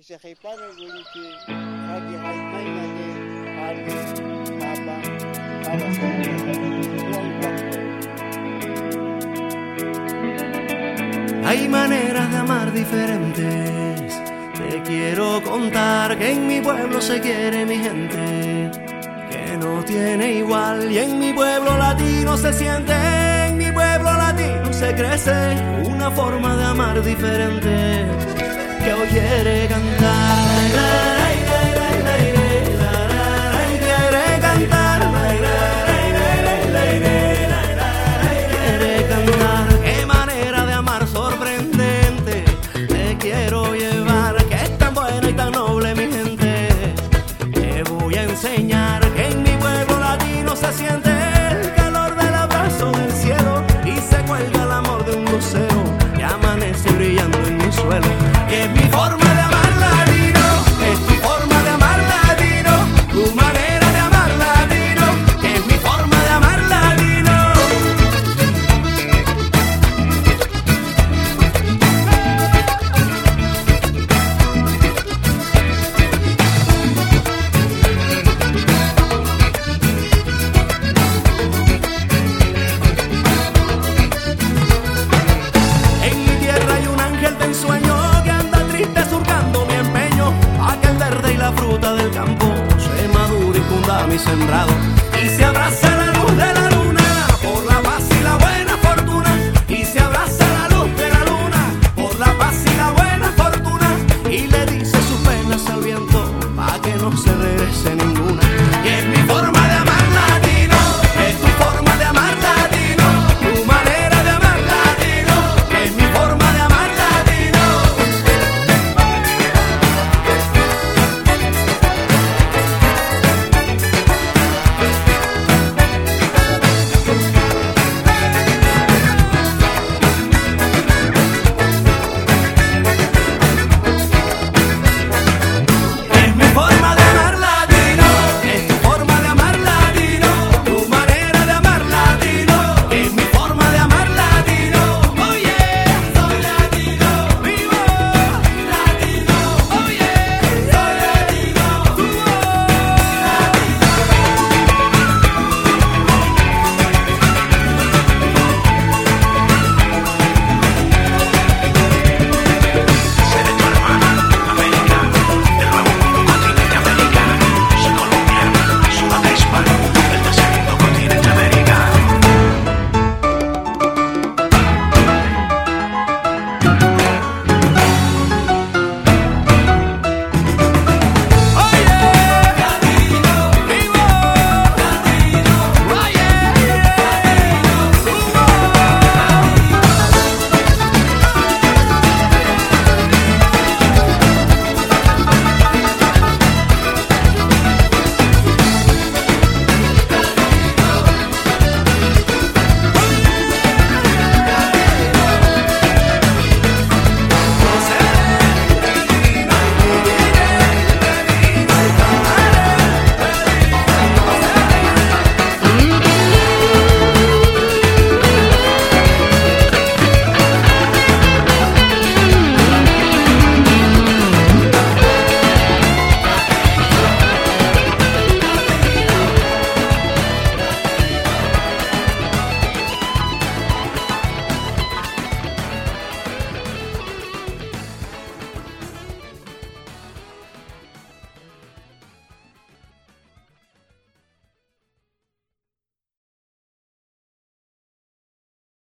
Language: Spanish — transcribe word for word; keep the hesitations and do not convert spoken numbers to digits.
Hay maneras de amar diferentes. Te quiero contar que en mi pueblo se quiere mi gente, que no tiene igual. Y en mi pueblo latino se siente, en mi pueblo latino se crece una forma de amar diferente que hoy quiere cantar. Quiere cantar, quiere cantar. Qué manera de amar sorprendente te quiero llevar, que es tan buena y tan noble mi gente. Te voy a enseñar que en mi pueblo latino se siente el calor del abrazo del cielo y se cuelga el amor de un lucero que amanece brillando en mi suelo. Y es mi forma de amar latino, es tu forma de amar latino, tu manera de amar latino, que es mi forma de amar latino. En mi tierra hay un ángel de ensueño que anda triste surcando mi empeño, a que el verde y la fruta del campo se madure y funda mi sembrado, y se abraza la luz de la luna por la paz y la buena fortuna, y se abraza la luz de la luna por la paz y la buena fortuna, y le dice sus penas al viento pa' que no se regrese ninguna.